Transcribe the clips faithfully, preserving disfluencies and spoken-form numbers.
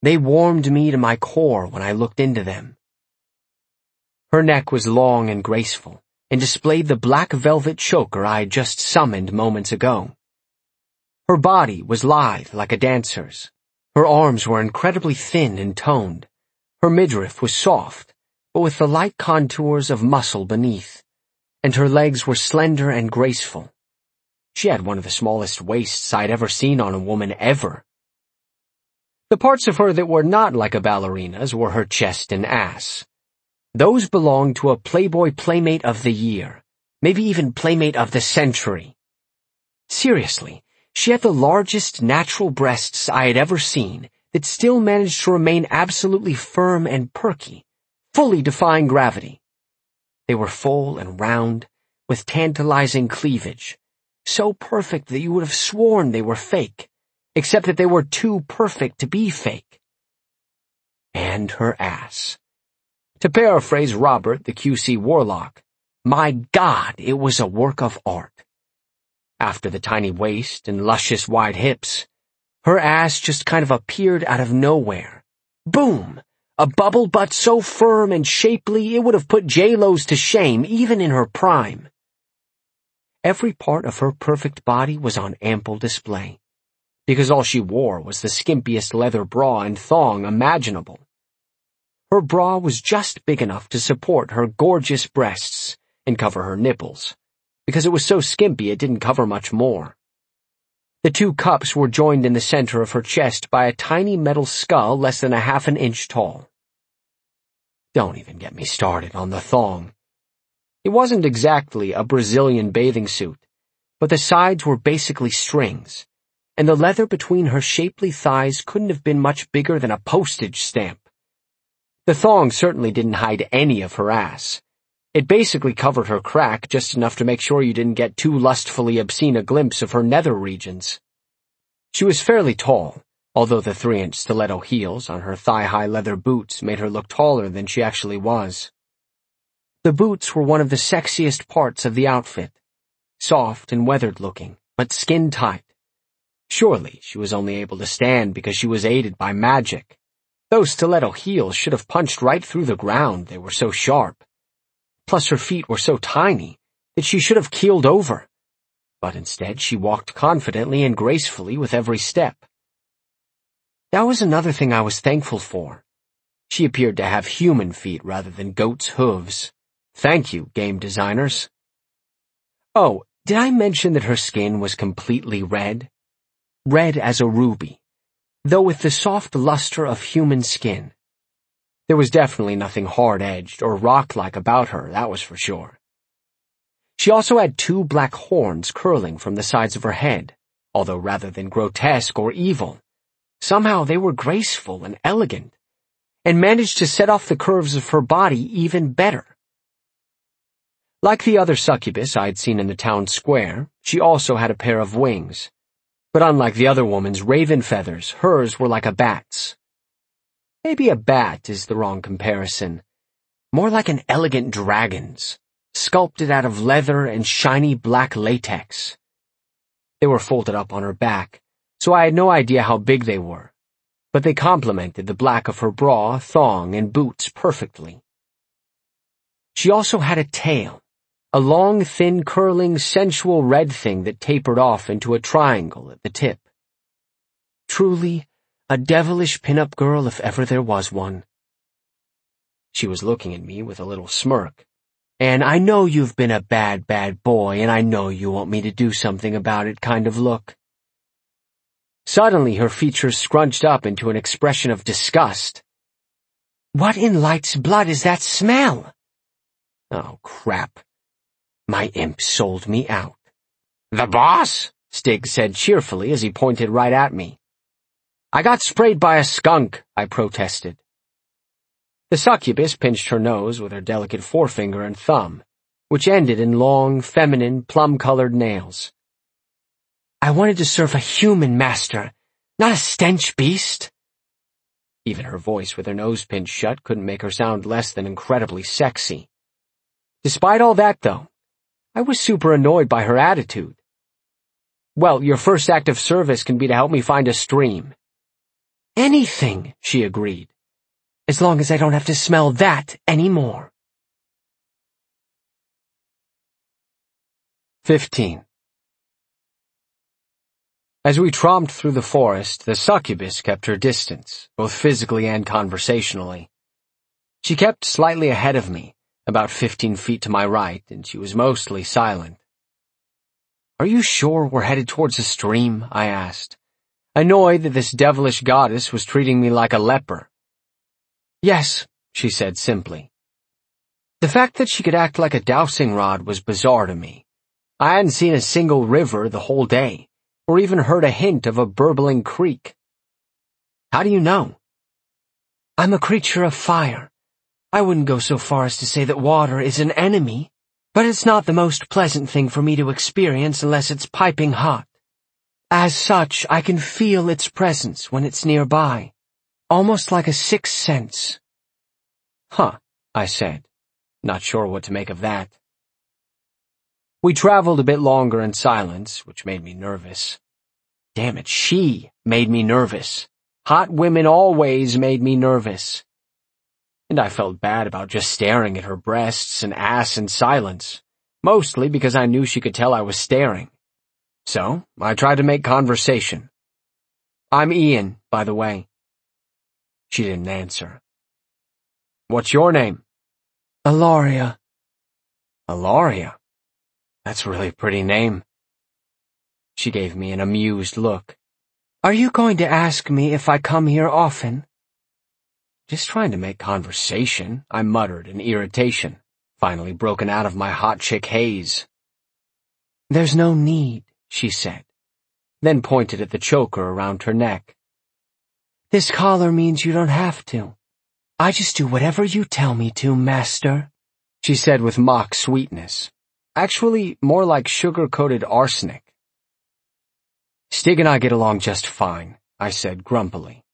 They warmed me to my core when I looked into them. Her neck was long and graceful, and displayed the black velvet choker I had just summoned moments ago. Her body was lithe like a dancer's. Her arms were incredibly thin and toned. Her midriff was soft, but with the light contours of muscle beneath, and her legs were slender and graceful. She had one of the smallest waists I'd ever seen on a woman ever. The parts of her that were not like a ballerina's were her chest and ass. Those belonged to a Playboy Playmate of the Year, maybe even Playmate of the Century. Seriously, she had the largest natural breasts I had ever seen that still managed to remain absolutely firm and perky, fully defying gravity. They were full and round, with tantalizing cleavage, so perfect that you would have sworn they were fake, except that they were too perfect to be fake. And her ass. To paraphrase Robert, the Q C Warlock, my God, it was a work of art. After the tiny waist and luscious wide hips, her ass just kind of appeared out of nowhere. Boom! A bubble butt so firm and shapely it would have put J-Lo's to shame even in her prime. Every part of her perfect body was on ample display, because all she wore was the skimpiest leather bra and thong imaginable. Her bra was just big enough to support her gorgeous breasts and cover her nipples, because it was so skimpy it didn't cover much more. The two cups were joined in the center of her chest by a tiny metal skull less than a half an inch tall. Don't even get me started on the thong. It wasn't exactly a Brazilian bathing suit, but the sides were basically strings, and the leather between her shapely thighs couldn't have been much bigger than a postage stamp. The thong certainly didn't hide any of her ass. It basically covered her crack just enough to make sure you didn't get too lustfully obscene a glimpse of her nether regions. She was fairly tall, although the three-inch stiletto heels on her thigh-high leather boots made her look taller than she actually was. The boots were one of the sexiest parts of the outfit, soft and weathered-looking, but skin-tight. Surely she was only able to stand because she was aided by magic. Those stiletto heels should have punched right through the ground, they were so sharp. Plus her feet were so tiny that she should have keeled over, but instead she walked confidently and gracefully with every step. That was another thing I was thankful for. She appeared to have human feet rather than goat's hooves. Thank you, game designers. Oh, did I mention that her skin was completely red? Red as a ruby, though with the soft luster of human skin. There was definitely nothing hard-edged or rock-like about her, that was for sure. She also had two black horns curling from the sides of her head, although rather than grotesque or evil, somehow they were graceful and elegant, and managed to set off the curves of her body even better. Like the other succubus I'd seen in the town square, she also had a pair of wings, but unlike the other woman's raven feathers, hers were like a bat's. Maybe a bat is the wrong comparison. More like an elegant dragon's, sculpted out of leather and shiny black latex. They were folded up on her back, so I had no idea how big they were, but they complemented the black of her bra, thong, and boots perfectly. She also had a tail, a long, thin, curling, sensual red thing that tapered off into a triangle at the tip. Truly, a devilish pin-up girl if ever there was one. She was looking at me with a little smirk. And I know you've been a bad, bad boy, and I know you want me to do something about it kind of look. Suddenly her features scrunched up into an expression of disgust. What in light's blood is that smell? Oh, crap. My imp sold me out. The boss? Stig said cheerfully as he pointed right at me. I got sprayed by a skunk, I protested. The succubus pinched her nose with her delicate forefinger and thumb, which ended in long, feminine, plum-colored nails. I wanted to serve a human master, not a stench beast. Even her voice with her nose pinched shut couldn't make her sound less than incredibly sexy. Despite all that, though, I was super annoyed by her attitude. Well, your first act of service can be to help me find a stream. Anything, she agreed, as long as I don't have to smell that anymore. Fifteen. As we tromped through the forest, the succubus kept her distance, both physically and conversationally. She kept slightly ahead of me, about fifteen feet to my right, and she was mostly silent. "Are you sure we're headed towards a stream?" I asked, annoyed that this devilish goddess was treating me like a leper. "Yes," she said simply. The fact that she could act like a dowsing rod was bizarre to me. I hadn't seen a single river the whole day, or even heard a hint of a burbling creek. "How do you know?" "I'm a creature of fire. I wouldn't go so far as to say that water is an enemy, but it's not the most pleasant thing for me to experience unless it's piping hot. As such, I can feel its presence when it's nearby, almost like a sixth sense." "Huh," I said, not sure what to make of that. We traveled a bit longer in silence, which made me nervous. Damn it, she made me nervous. Hot women always made me nervous. And I felt bad about just staring at her breasts and ass in silence, mostly because I knew she could tell I was staring. So, I tried to make conversation. "I'm Ian, by the way." She didn't answer. "What's your name?" "Ilaria." "Ilaria? That's a really pretty name." She gave me an amused look. "Are you going to ask me if I come here often?" "Just trying to make conversation," I muttered in irritation, finally broken out of my hot chick haze. "There's no need," she said, then pointed at the choker around her neck. "This collar means you don't have to. I just do whatever you tell me to, master," she said with mock sweetness. Actually, more like sugar-coated arsenic. "Stig and I get along just fine," I said grumpily.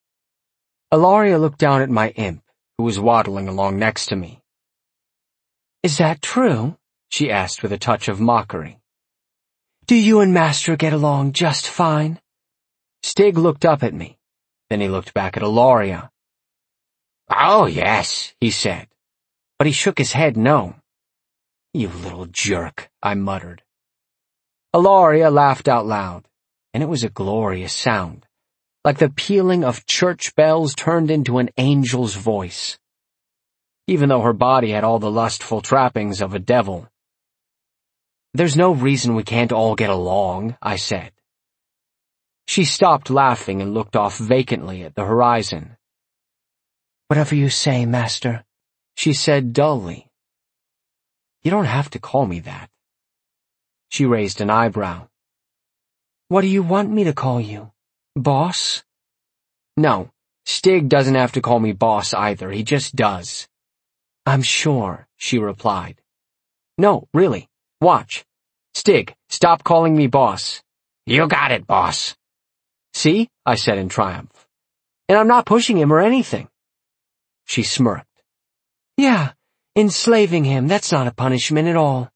Ilaria looked down at my imp, who was waddling along next to me. "Is that true?" she asked with a touch of mockery. "Do you and Master get along just fine?" Stig looked up at me. Then he looked back at Ilaria. "Oh, yes," he said, but he shook his head no. "You little jerk," I muttered. Ilaria laughed out loud, and it was a glorious sound, like the pealing of church bells turned into an angel's voice, even though her body had all the lustful trappings of a devil. "There's no reason we can't all get along," I said. She stopped laughing and looked off vacantly at the horizon. "Whatever you say, master," she said dully. "You don't have to call me that." She raised an eyebrow. "What do you want me to call you? Boss?" "No, Stig doesn't have to call me boss either, he just does." "I'm sure," she replied. "No, really, watch. Stig, stop calling me boss." "You got it, boss." "See?" I said in triumph. "And I'm not pushing him or anything." She smirked. "Yeah, enslaving him, that's not a punishment at all."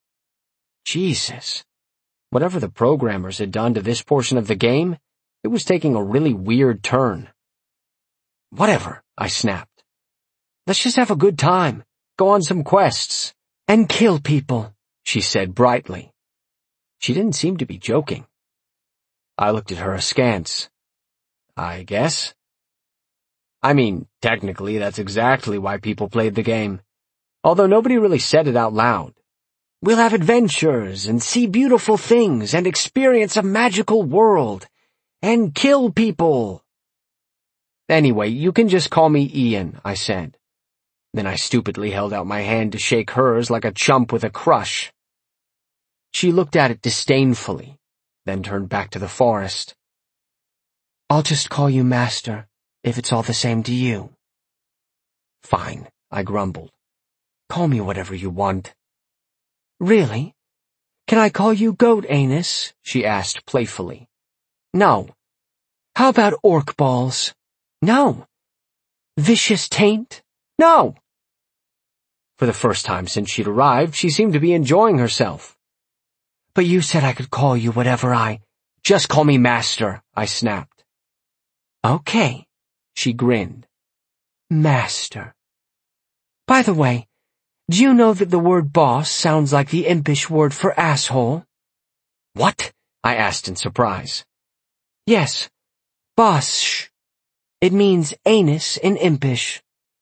Jesus. Whatever the programmers had done to this portion of the game, it was taking a really weird turn. "Whatever," I snapped. "Let's just have a good time, go on some quests, and kill people," she said brightly. She didn't seem to be joking. I looked at her askance. "I guess. I mean, technically that's exactly why people played the game, although nobody really said it out loud. We'll have adventures and see beautiful things and experience a magical world and kill people." "Anyway, you can just call me Ian," I said. Then I stupidly held out my hand to shake hers like a chump with a crush. She looked at it disdainfully, then turned back to the forest. "I'll just call you Master, if it's all the same to you." "Fine," I grumbled. "Call me whatever you want." "Really? Can I call you Goat Anus?" she asked playfully. "No." "How about Orc Balls?" "No." "Vicious Taint?" "No." For the first time since she'd arrived, she seemed to be enjoying herself. "But you said I could call you whatever I—" "Just call me Master," I snapped. Okay, she grinned. Master. By the way, do you know that the word boss sounds like the impish word for asshole? What? I asked in surprise. Yes, boss. It means anus in impish.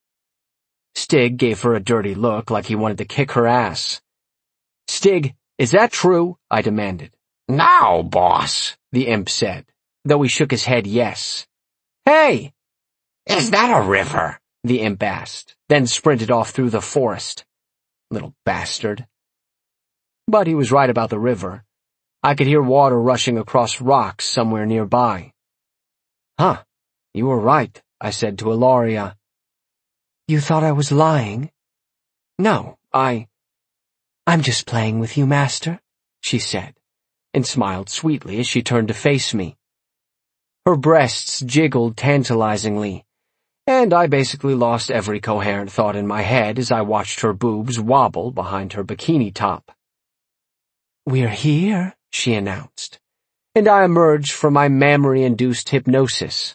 Stig gave her a dirty look like he wanted to kick her ass. Stig, is that true? I demanded. No, boss, the imp said, though he shook his head yes. Hey! Is that a river? The imp asked, then sprinted off through the forest. Little bastard. But he was right about the river. I could hear water rushing across rocks somewhere nearby. Huh, you were right, I said to Ilaria. You thought I was lying? No, I... I'm just playing with you, Master, she said, and smiled sweetly as she turned to face me. Her breasts jiggled tantalizingly, and I basically lost every coherent thought in my head as I watched her boobs wobble behind her bikini top. We're here, she announced, and I emerged from my mammary-induced hypnosis.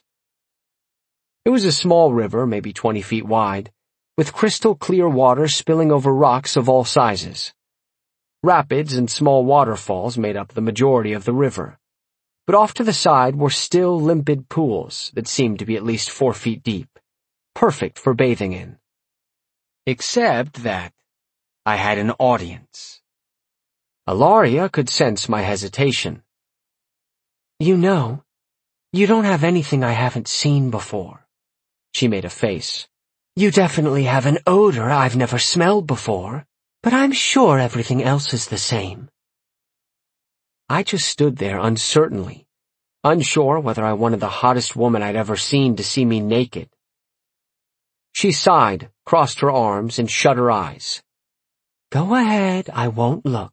It was a small river, maybe twenty feet wide, with crystal-clear water spilling over rocks of all sizes. Rapids and small waterfalls made up the majority of the river, but off to the side were still limpid pools that seemed to be at least four feet deep, perfect for bathing in. Except that I had an audience. Ilaria could sense my hesitation. You know, you don't have anything I haven't seen before. She made a face. You definitely have an odor I've never smelled before, but I'm sure everything else is the same. I just stood there uncertainly, unsure whether I wanted the hottest woman I'd ever seen to see me naked. She sighed, crossed her arms, and shut her eyes. Go ahead, I won't look.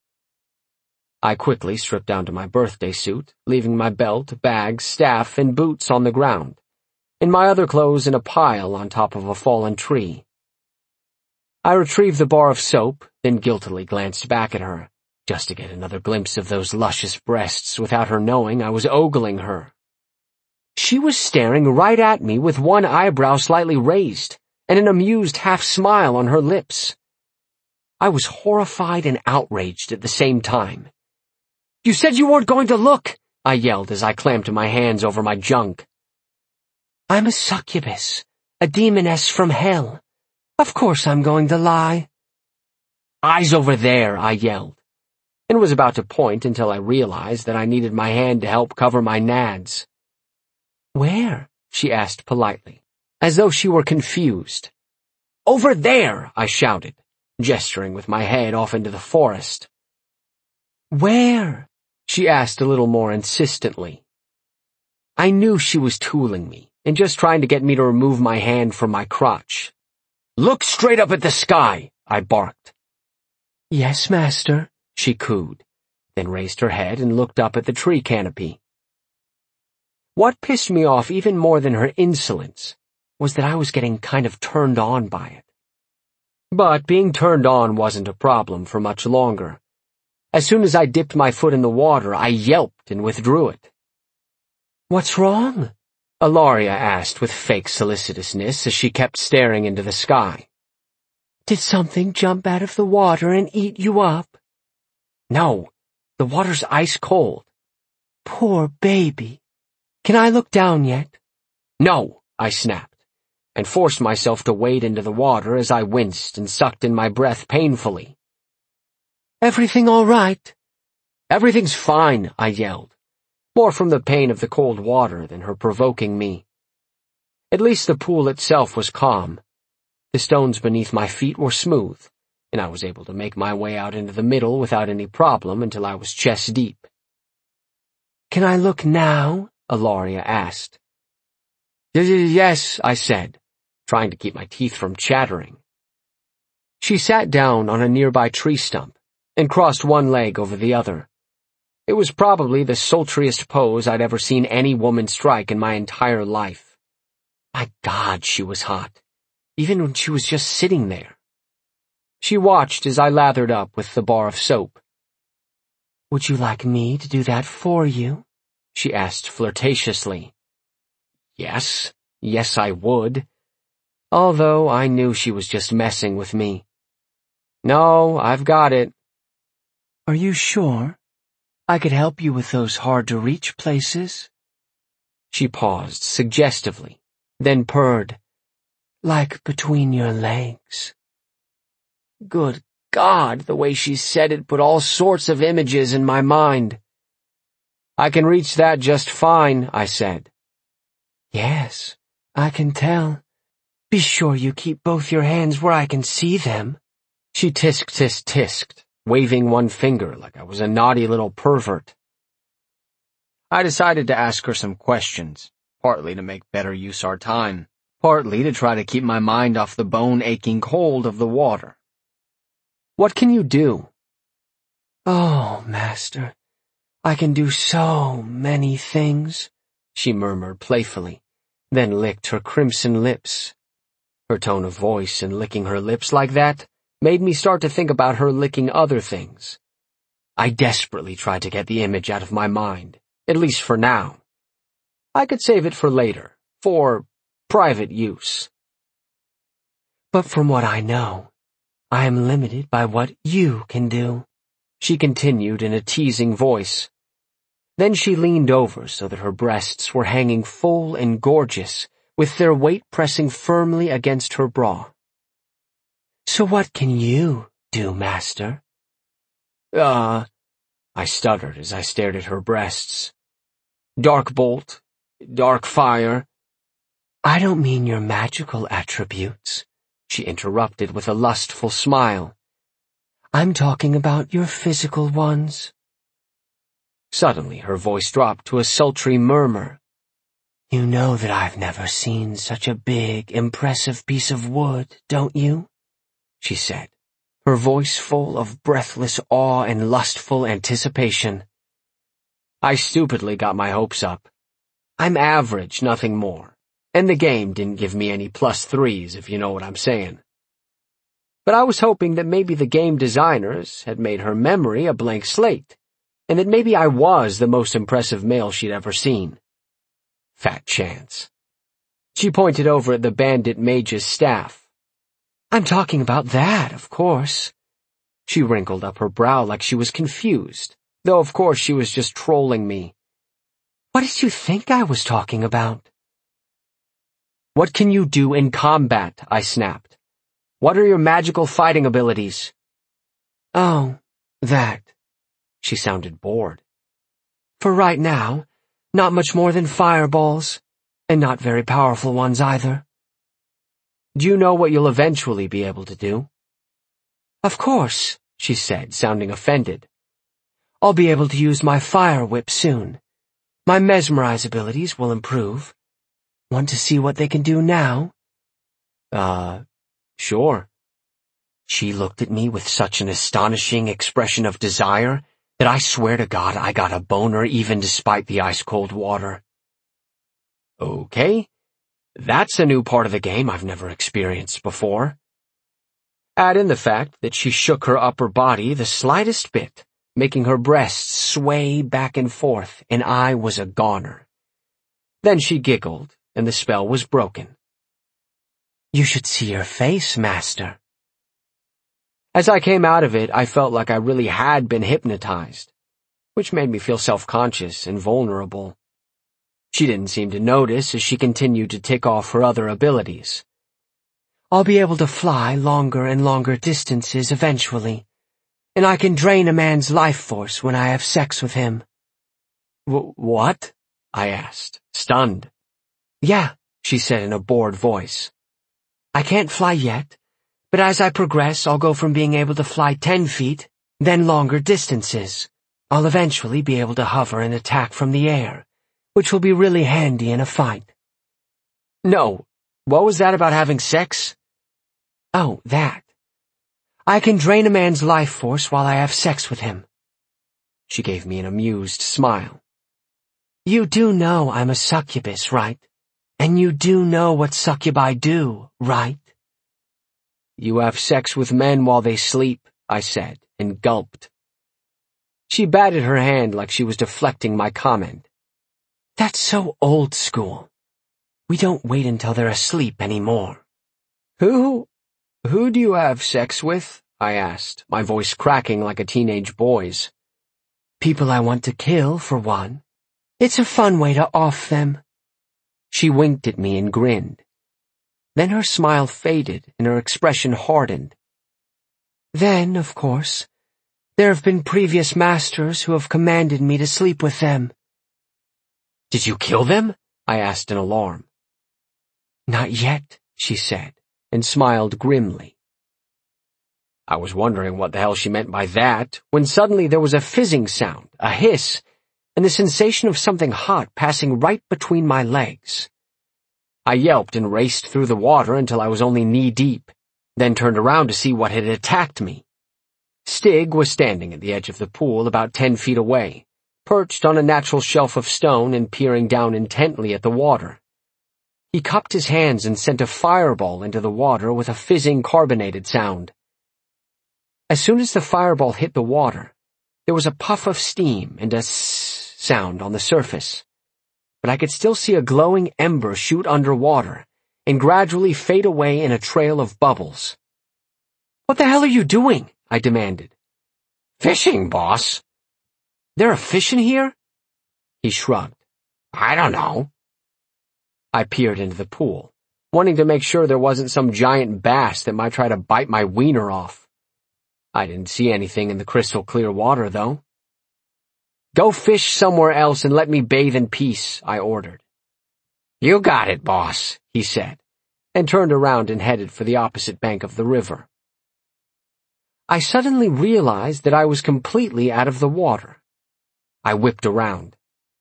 I quickly stripped down to my birthday suit, leaving my belt, bag, staff, and boots on the ground, and my other clothes in a pile on top of a fallen tree. I retrieved the bar of soap, then guiltily glanced back at her, just to get another glimpse of those luscious breasts without her knowing I was ogling her. She was staring right at me with one eyebrow slightly raised and an amused half-smile on her lips. I was horrified and outraged at the same time. You said you weren't going to look, I yelled as I clamped my hands over my junk. I'm a succubus, a demoness from hell. Of course I'm going to lie. Eyes over there, I yelled, and was about to point until I realized that I needed my hand to help cover my nads. Where? She asked politely, as though she were confused. Over there, I shouted, gesturing with my head off into the forest. Where? She asked a little more insistently. I knew she was tooling me and just trying to get me to remove my hand from my crotch. Look straight up at the sky, I barked. Yes, master, she cooed, then raised her head and looked up at the tree canopy. What pissed me off even more than her insolence was that I was getting kind of turned on by it. But being turned on wasn't a problem for much longer. As soon as I dipped my foot in the water, I yelped and withdrew it. What's wrong? Ilaria asked with fake solicitousness as she kept staring into the sky. Did something jump out of the water and eat you up? No, the water's ice cold. Poor baby. Can I look down yet? No, I snapped, and forced myself to wade into the water as I winced and sucked in my breath painfully. Everything all right? Everything's fine, I yelled, more from the pain of the cold water than her provoking me. At least the pool itself was calm. The stones beneath my feet were smooth, and I was able to make my way out into the middle without any problem until I was chest deep. Can I look now? Ilaria asked. Yes, I said, trying to keep my teeth from chattering. She sat down on a nearby tree stump and crossed one leg over the other. It was probably the sultriest pose I'd ever seen any woman strike in my entire life. My God, she was hot, even when she was just sitting there. She watched as I lathered up with the bar of soap. Would you like me to do that for you? She asked flirtatiously. Yes, yes I would. Although I knew she was just messing with me. No, I've got it. Are you sure? I could help you with those hard-to-reach places. She paused suggestively, then purred. Like between your legs. Good God, the way she said it put all sorts of images in my mind. I can reach that just fine, I said. Yes, I can tell. Be sure you keep both your hands where I can see them. She tisk-tisk-tisked, waving one finger like I was a naughty little pervert. I decided to ask her some questions, partly to make better use our time, partly to try to keep my mind off the bone-aching cold of the water. What can you do? Oh, Master, I can do so many things, she murmured playfully, then licked her crimson lips. Her tone of voice in licking her lips like that made me start to think about her licking other things. I desperately tried to get the image out of my mind, at least for now. I could save it for later, for private use. But from what I know, I am limited by what you can do, she continued in a teasing voice. Then she leaned over so that her breasts were hanging full and gorgeous, with their weight pressing firmly against her bra. So what can you do, Master? Uh, I stuttered as I stared at her breasts. Dark bolt, dark fire. I don't mean your magical attributes, she interrupted with a lustful smile. I'm talking about your physical ones. Suddenly her voice dropped to a sultry murmur. You know that I've never seen such a big, impressive piece of wood, don't you? She said, her voice full of breathless awe and lustful anticipation. I stupidly got my hopes up. I'm average, nothing more, and the game didn't give me any plus threes, if you know what I'm saying. But I was hoping that maybe the game designers had made her memory a blank slate, and that maybe I was the most impressive male she'd ever seen. Fat chance. She pointed over at the bandit mage's staff. I'm talking about that, of course. She wrinkled up her brow like she was confused, though of course she was just trolling me. What did you think I was talking about? What can you do in combat? I snapped. What are your magical fighting abilities? Oh, that. She sounded bored. For right now, not much more than fireballs, and not very powerful ones either. Do you know what you'll eventually be able to do? Of course, she said, sounding offended. I'll be able to use my fire whip soon. My mesmerize abilities will improve. Want to see what they can do now? Uh, sure. She looked at me with such an astonishing expression of desire that I swear to God I got a boner even despite the ice-cold water. Okay. That's a new part of the game I've never experienced before. Add in the fact that she shook her upper body the slightest bit, making her breasts sway back and forth, and I was a goner. Then she giggled, and the spell was broken. You should see your face, Master. As I came out of it, I felt like I really had been hypnotized, which made me feel self-conscious and vulnerable. She didn't seem to notice as she continued to tick off her other abilities. I'll be able to fly longer and longer distances eventually, and I can drain a man's life force when I have sex with him. W- what? I asked, stunned. Yeah, she said in a bored voice. I can't fly yet, but as I progress I'll go from being able to fly ten feet, then longer distances. I'll eventually be able to hover and attack from the air, which will be really handy in a fight. No, what was that about having sex? Oh, that. I can drain a man's life force while I have sex with him. She gave me an amused smile. You do know I'm a succubus, right? And you do know what succubi do, right? You have sex with men while they sleep, I said, and gulped. She batted her hand like she was deflecting my comment. That's so old school. We don't wait until they're asleep anymore. Who, who do you have sex with? I asked, my voice cracking like a teenage boy's. People I want to kill, for one. It's a fun way to off them. She winked at me and grinned. Then her smile faded and her expression hardened. Then, of course, there have been previous masters who have commanded me to sleep with them. Did you kill them? I asked in alarm. Not yet, she said, and smiled grimly. I was wondering what the hell she meant by that, when suddenly there was a fizzing sound, a hiss, and the sensation of something hot passing right between my legs. I yelped and raced through the water until I was only knee-deep, then turned around to see what had attacked me. Stig was standing at the edge of the pool about ten feet away, perched on a natural shelf of stone and peering down intently at the water. He cupped his hands and sent a fireball into the water with a fizzing carbonated sound. As soon as the fireball hit the water, there was a puff of steam and a sss sound on the surface, but I could still see a glowing ember shoot underwater and gradually fade away in a trail of bubbles. "What the hell are you doing?" I demanded. "Fishing, boss." "There are fish in here?" He shrugged. "I don't know." I peered into the pool, wanting to make sure there wasn't some giant bass that might try to bite my wiener off. I didn't see anything in the crystal clear water, though. "Go fish somewhere else and let me bathe in peace," I ordered. "You got it, boss," he said, and turned around and headed for the opposite bank of the river. I suddenly realized that I was completely out of the water. I whipped around.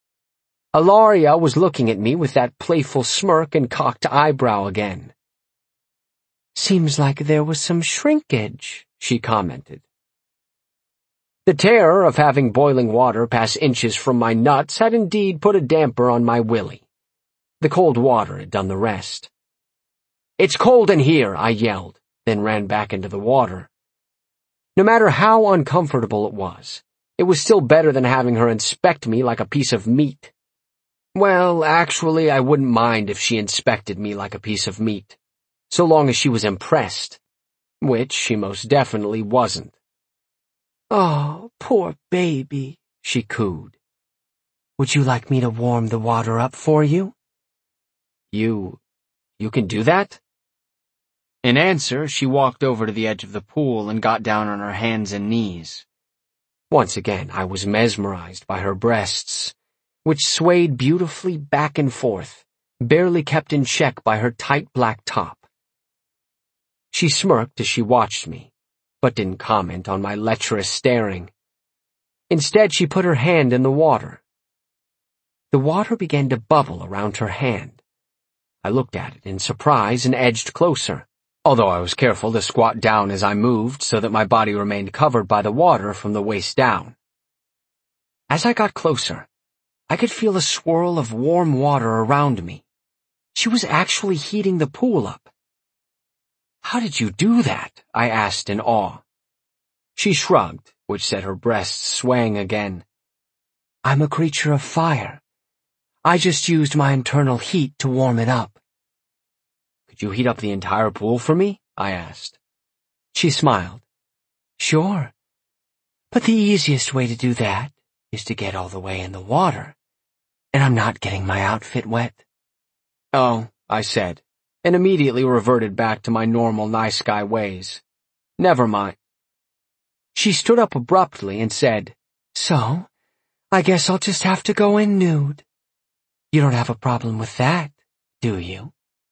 Ilaria was looking at me with that playful smirk and cocked eyebrow again. "Seems like there was some shrinkage," she commented. The terror of having boiling water pass inches from my nuts had indeed put a damper on my willy. The cold water had done the rest. "It's cold in here," I yelled, then ran back into the water. No matter how uncomfortable it was, it was still better than having her inspect me like a piece of meat. Well, actually, I wouldn't mind if she inspected me like a piece of meat, so long as she was impressed, which she most definitely wasn't. "Oh, poor baby," she cooed. "Would you like me to warm the water up for you?" You, you can do that?" In answer, she walked over to the edge of the pool and got down on her hands and knees. Once again, I was mesmerized by her breasts, which swayed beautifully back and forth, barely kept in check by her tight black top. She smirked as she watched me, but didn't comment on my lecherous staring. Instead, she put her hand in the water. The water began to bubble around her hand. I looked at it in surprise and edged closer, although I was careful to squat down as I moved so that my body remained covered by the water from the waist down. As I got closer, I could feel a swirl of warm water around me. She was actually heating the pool up. "How did you do that?" I asked in awe. She shrugged, which set her breasts swaying again. "I'm a creature of fire. I just used my internal heat to warm it up." "Could you heat up the entire pool for me?" I asked. She smiled. "Sure. But the easiest way to do that is to get all the way in the water, and I'm not getting my outfit wet." "Oh," I said, and immediately reverted back to my normal nice guy ways. "Never mind." She stood up abruptly and said, "So, I guess I'll just have to go in nude. You don't have a problem with that, do you?"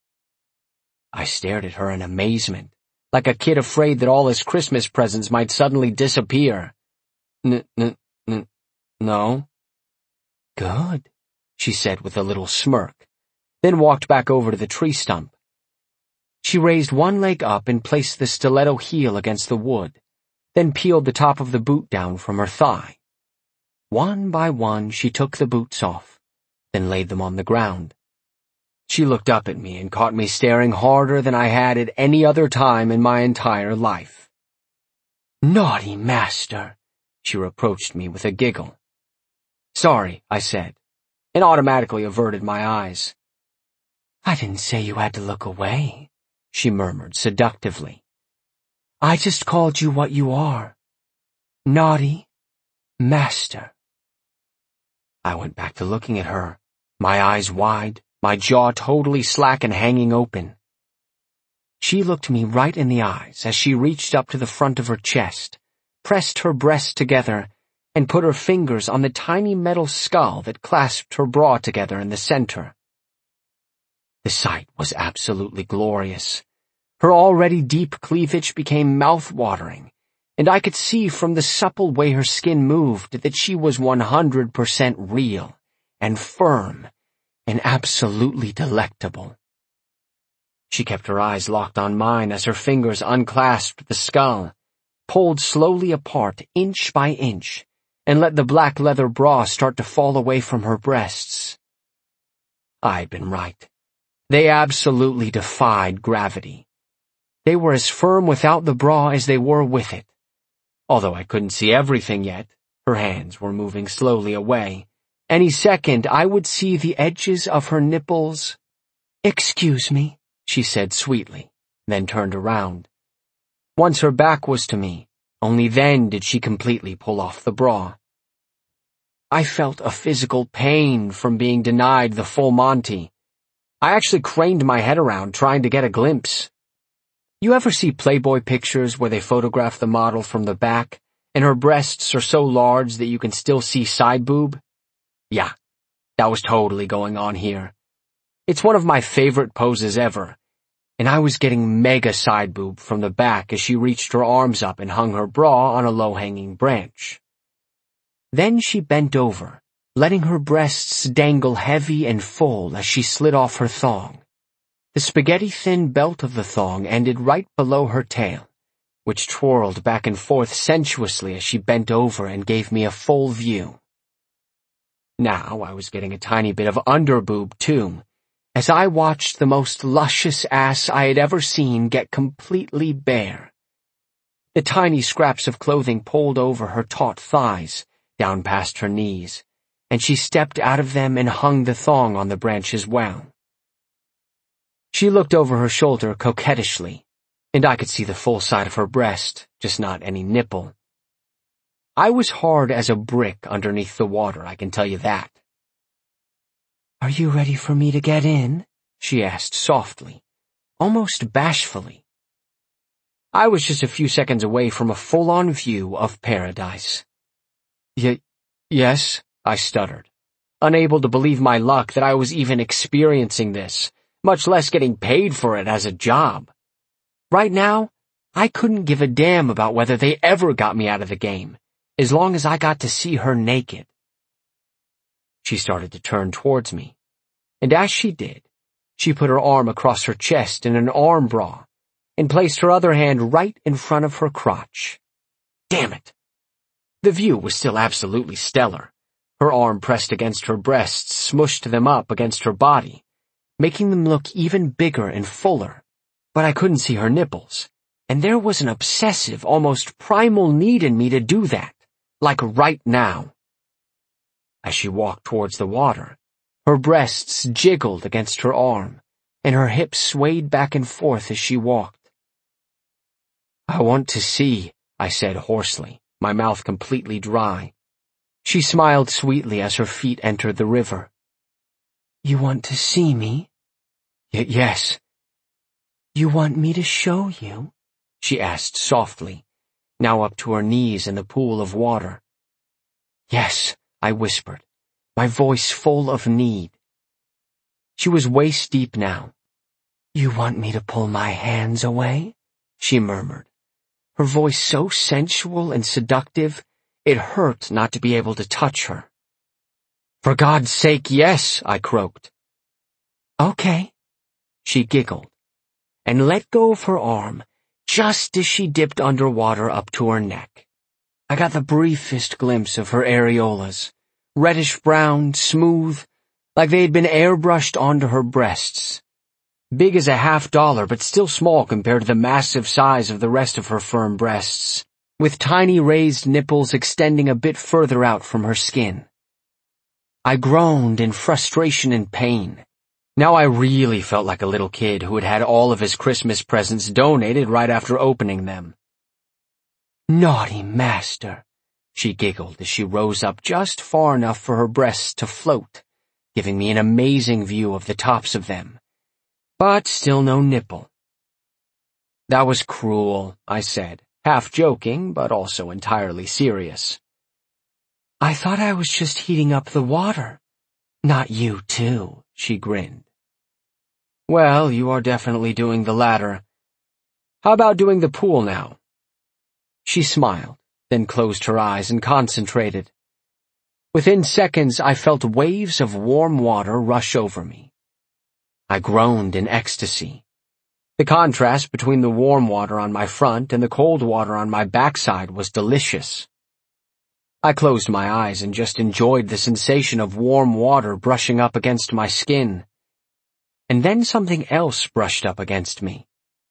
I stared at her in amazement, like a kid afraid that all his Christmas presents might suddenly disappear. N- n- n- no. "Good," she said with a little smirk, then walked back over to the tree stump. She raised one leg up and placed the stiletto heel against the wood, then peeled the top of the boot down from her thigh. One by one, she took the boots off, then laid them on the ground. She looked up at me and caught me staring harder than I had at any other time in my entire life. "Naughty master," she reproached me with a giggle. "Sorry," I said, and automatically averted my eyes. I didn't say you had to look away, she murmured seductively. I just called you what you are. Naughty master. I went back to looking at her, my eyes wide, my jaw totally slack and hanging open. She looked me right in the eyes as she reached up to the front of her chest, pressed her breasts together, and put her fingers on the tiny metal skull that clasped her bra together in the center. The sight was absolutely glorious. Her already deep cleavage became mouth-watering, and I could see from the supple way her skin moved that she was one hundred percent real, and firm, and absolutely delectable. She kept her eyes locked on mine as her fingers unclasped the skull, pulled slowly apart inch by inch, and let the black leather bra start to fall away from her breasts. I'd been right. They absolutely defied gravity. They were as firm without the bra as they were with it. Although I couldn't see everything yet, her hands were moving slowly away. Any second I would see the edges of her nipples. Excuse me, she said sweetly, then turned around. Once her back was to me, only then did she completely pull off the bra. I felt a physical pain from being denied the full Monty. I actually craned my head around trying to get a glimpse. You ever see Playboy pictures where they photograph the model from the back, and her breasts are so large that you can still see side boob? Yeah, that was totally going on here. It's one of my favorite poses ever, and I was getting mega side boob from the back as she reached her arms up and hung her bra on a low-hanging branch. Then she bent over, letting her breasts dangle heavy and full as she slid off her thong. The spaghetti-thin belt of the thong ended right below her tail, which twirled back and forth sensuously as she bent over and gave me a full view. Now I was getting a tiny bit of underboob too, as I watched the most luscious ass I had ever seen get completely bare. The tiny scraps of clothing pulled over her taut thighs, down past her knees, and she stepped out of them and hung the thong on the branch as well. She looked over her shoulder coquettishly, and I could see the full side of her breast, just not any nipple. I was hard as a brick underneath the water, I can tell you that. Are you ready for me to get in? She asked softly, almost bashfully. I was just a few seconds away from a full-on view of paradise. Y- yes, I stuttered, unable to believe my luck that I was even experiencing this, much less getting paid for it as a job. Right now, I couldn't give a damn about whether they ever got me out of the game, as long as I got to see her naked. She started to turn towards me, and as she did, she put her arm across her chest in an arm bra and placed her other hand right in front of her crotch. Damn it! The view was still absolutely stellar. Her arm pressed against her breasts, smushed them up against her body, making them look even bigger and fuller. But I couldn't see her nipples, and there was an obsessive, almost primal need in me to do that, like right now. As she walked towards the water, her breasts jiggled against her arm, and her hips swayed back and forth as she walked. I want to see, I said hoarsely, my mouth completely dry. She smiled sweetly as her feet entered the river. You want to see me? Y- yes. You want me to show you? She asked softly, now up to her knees in the pool of water. Yes, I whispered, my voice full of need. She was waist deep now. You want me to pull my hands away? She murmured, her voice so sensual and seductive, it hurt not to be able to touch her. For God's sake, yes, I croaked. Okay. She giggled, and let go of her arm just as she dipped underwater up to her neck. I got the briefest glimpse of her areolas, reddish-brown, smooth, like they had been airbrushed onto her breasts. Big as a half dollar, but still small compared to the massive size of the rest of her firm breasts, with tiny raised nipples extending a bit further out from her skin. I groaned in frustration and pain. Now I really felt like a little kid who had had all of his Christmas presents donated right after opening them. Naughty master, she giggled as she rose up just far enough for her breasts to float, giving me an amazing view of the tops of them. But still no nipple. That was cruel, I said, half joking, but also entirely serious. I thought I was just heating up the water. Not you, too, she grinned. Well, you are definitely doing the latter. How about doing the pool now? She smiled, then closed her eyes and concentrated. Within seconds, I felt waves of warm water rush over me. I groaned in ecstasy. The contrast between the warm water on my front and the cold water on my backside was delicious. I closed my eyes and just enjoyed the sensation of warm water brushing up against my skin. And then something else brushed up against me.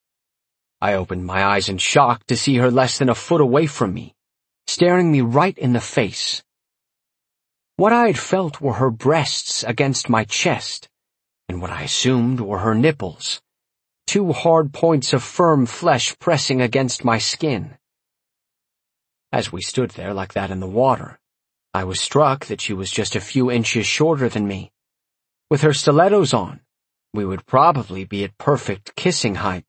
I opened my eyes in shock to see her less than a foot away from me, staring me right in the face. What I had felt were her breasts against my chest, and what I assumed were her nipples, two hard points of firm flesh pressing against my skin. As we stood there like that in the water, I was struck that she was just a few inches shorter than me. With her stilettos on, we would probably be at perfect kissing height.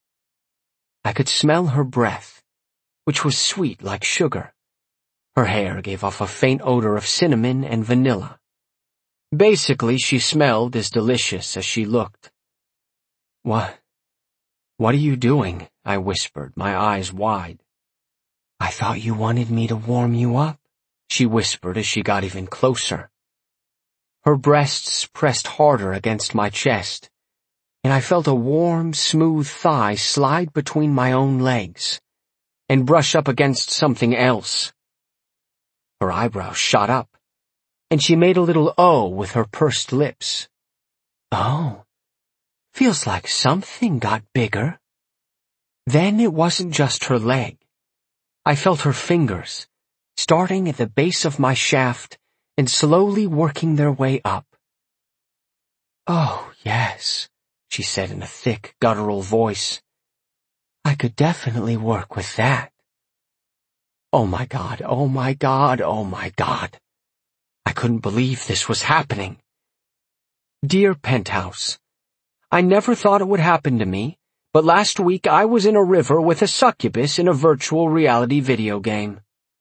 I could smell her breath, which was sweet like sugar. Her hair gave off a faint odor of cinnamon and vanilla. Basically, she smelled as delicious as she looked. What? What are you doing? I whispered, my eyes wide. I thought you wanted me to warm you up, she whispered as she got even closer. Her breasts pressed harder against my chest, and I felt a warm, smooth thigh slide between my own legs and brush up against something else. Her eyebrows shot up, and she made a little O with her pursed lips. Oh, feels like something got bigger. Then it wasn't just her leg. I felt her fingers, starting at the base of my shaft and slowly working their way up. Oh, yes, she said in a thick, guttural voice. I could definitely work with that. Oh my God, oh my God, oh my God. I couldn't believe this was happening. Dear Penthouse, I never thought it would happen to me, but last week I was in a river with a succubus in a virtual reality video game.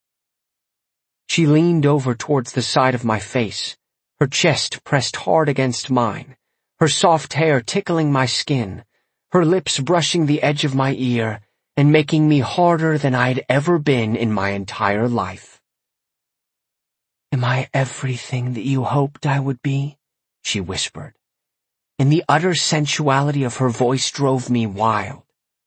She leaned over towards the side of my face, her chest pressed hard against mine, her soft hair tickling my skin, her lips brushing the edge of my ear and making me harder than I'd ever been in my entire life. Am I everything that you hoped I would be? She whispered, and the utter sensuality of her voice drove me wild.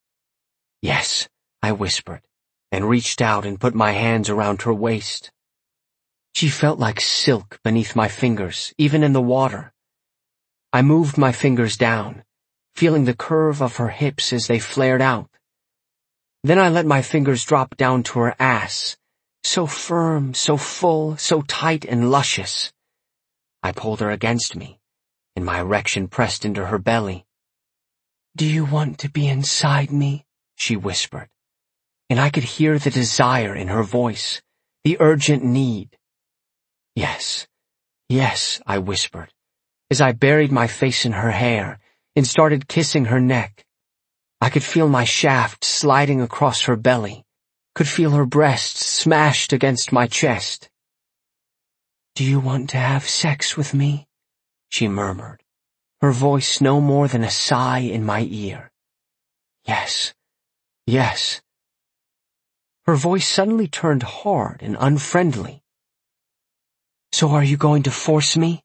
Yes, I whispered, and reached out and put my hands around her waist. She felt like silk beneath my fingers, even in the water. I moved my fingers down, feeling the curve of her hips as they flared out. Then I let my fingers drop down to her ass, so firm, so full, so tight and luscious. I pulled her against me, and my erection pressed into her belly. Do you want to be inside me? She whispered, and I could hear the desire in her voice, the urgent need. Yes, yes, I whispered, as I buried my face in her hair and started kissing her neck. I could feel my shaft sliding across her belly, could feel her breasts smashed against my chest. Do you want to have sex with me? She murmured, her voice no more than a sigh in my ear. Yes, yes. Her voice suddenly turned hard and unfriendly. So are you going to force me?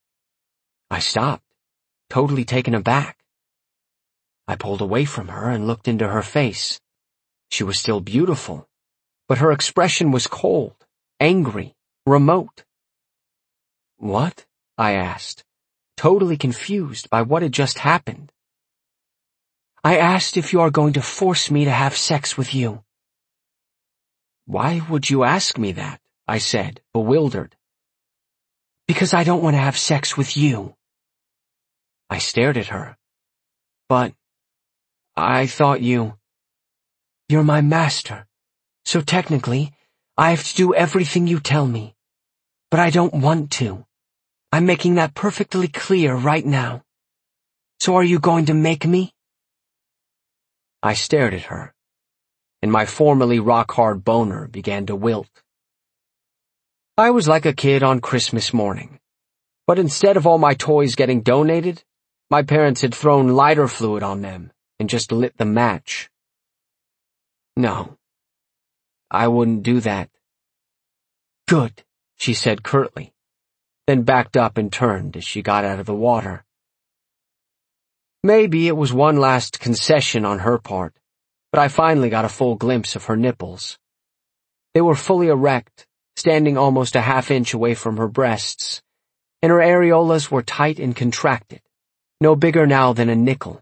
I stopped, totally taken aback. I pulled away from her and looked into her face. She was still beautiful, but her expression was cold, angry, remote. What? I asked, totally confused by what had just happened. I asked if you are going to force me to have sex with you. Why would you ask me that? I said, bewildered. Because I don't want to have sex with you. I stared at her. But I thought you... You're my master, so technically, I have to do everything you tell me. But I don't want to. I'm making that perfectly clear right now. So are you going to make me? I stared at her, and my formerly rock-hard boner began to wilt. I was like a kid on Christmas morning, but instead of all my toys getting donated, my parents had thrown lighter fluid on them and just lit the match. No, I wouldn't do that. Good, she said curtly, then backed up and turned as she got out of the water. Maybe it was one last concession on her part, but I finally got a full glimpse of her nipples. They were fully erect, standing almost a half inch away from her breasts, and her areolas were tight and contracted, no bigger now than a nickel.